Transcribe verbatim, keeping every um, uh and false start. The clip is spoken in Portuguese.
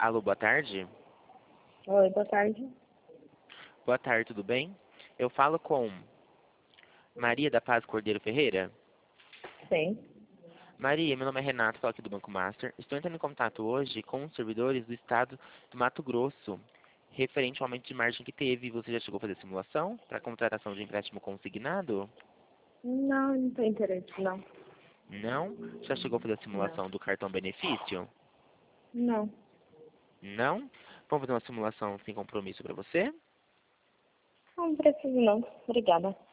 Alô, boa tarde. Oi, boa tarde. Boa tarde, tudo bem? Eu falo com Maria da Paz Cordeiro Ferreira. Sim. Maria, meu nome é Renato, falo aqui do Banco Master. Estou entrando em contato hoje com os servidores do estado do Mato Grosso, referente ao aumento de margem que teve. Você já chegou a fazer simulação para contratação de empréstimo consignado? Não, não tem interesse, não. Não? Já chegou a fazer a Não. simulação do cartão benefício? Não. Não? Vamos fazer uma simulação sem compromisso para você? Não preciso, não. Obrigada.